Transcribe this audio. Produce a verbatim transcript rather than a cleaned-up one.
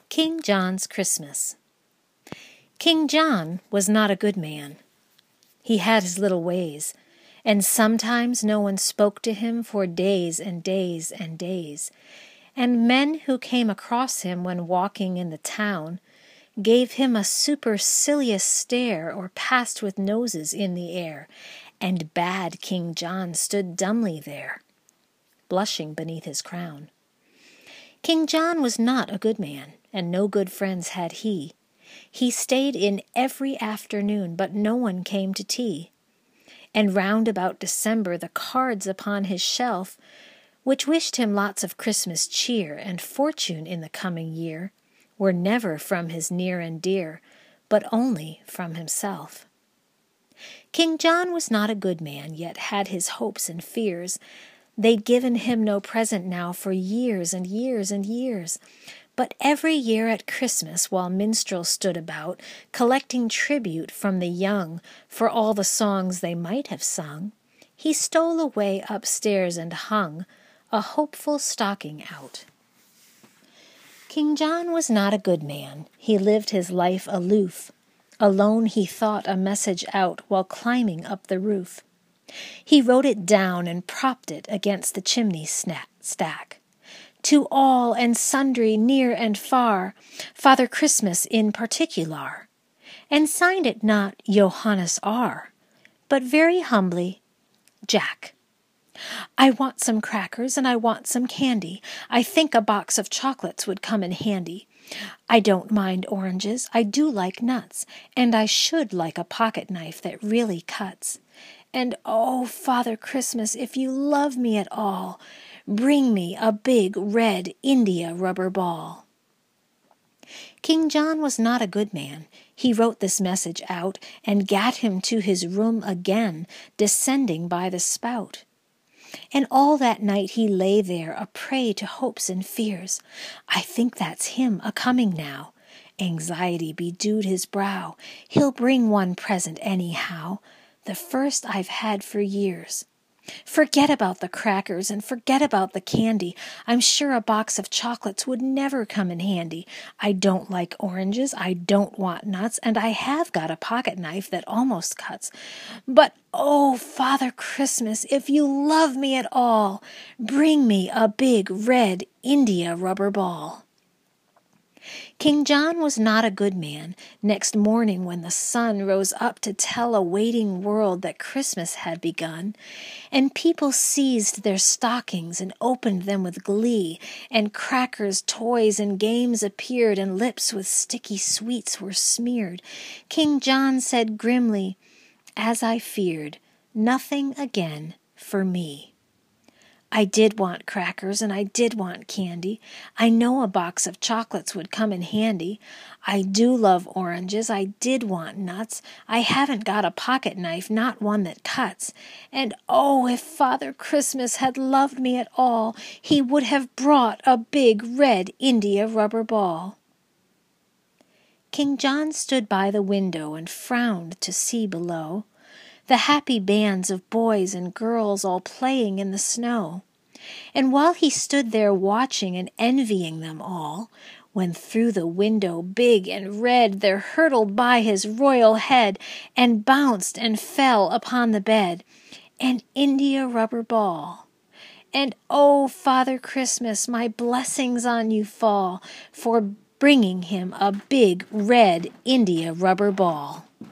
King John's Christmas. King John was not a good man. He had his little ways, and sometimes no one spoke to him for days and days and days, and men who came across him when walking in the town gave him a supercilious stare or passed with noses in the air, and bad King John stood dumbly there, blushing beneath his crown. King John was not a good man, and no good friends had he. He stayed in every afternoon, but no one came to tea. And round about December the cards upon his shelf, which wished him lots of Christmas cheer and fortune in the coming year, were never from his near and dear, but only from himself. King John was not a good man, yet had his hopes and fears. They'd given him no present now for years and years and years. But every year at Christmas, while minstrels stood about, collecting tribute from the young for all the songs they might have sung, he stole away upstairs and hung a hopeful stocking out. King John was not a good man. He lived his life aloof. Alone he thought a message out while climbing up the roof. He wrote it down and propped it against the chimney stack. To all and sundry near and far, Father Christmas in particular, and signed it not Johannes R., but very humbly, Jack. I want some crackers and I want some candy. I think a box of chocolates would come in handy. I don't mind oranges, I do like nuts, and I should like a pocket knife that really cuts. And oh, Father Christmas, if you love me at all, bring me a big red India rubber ball. King John was not a good man. He wrote this message out and gat him to his room again, descending by the spout. And all that night he lay there, a prey to hopes and fears. I think that's him a-coming now. Anxiety bedewed his brow. He'll bring one present anyhow, the first I've had for years. Forget about the crackers and forget about the candy. I'm sure a box of chocolates would never come in handy. I don't like oranges, I don't want nuts, and I have got a pocket knife that almost cuts. But, oh, Father Christmas, if you love me at all, bring me a big red India rubber ball. King John was not a good man. Next morning when the sun rose up to tell a waiting world that Christmas had begun, and people seized their stockings and opened them with glee, and crackers, toys, and games appeared, and lips with sticky sweets were smeared, King John said grimly, as I feared, nothing again for me. I did want crackers and I did want candy. I know a box of chocolates would come in handy. I do love oranges. I did want nuts. I haven't got a pocket knife, not one that cuts. And oh, if Father Christmas had loved me at all, he would have brought a big red India rubber ball. King John stood by the window and frowned to see below the happy bands of boys and girls all playing in the snow. And while he stood there watching and envying them all, when through the window big and red there hurtled by his royal head and bounced and fell upon the bed an India rubber ball. And oh, Father Christmas, my blessings on you fall for bringing him a big red India rubber ball.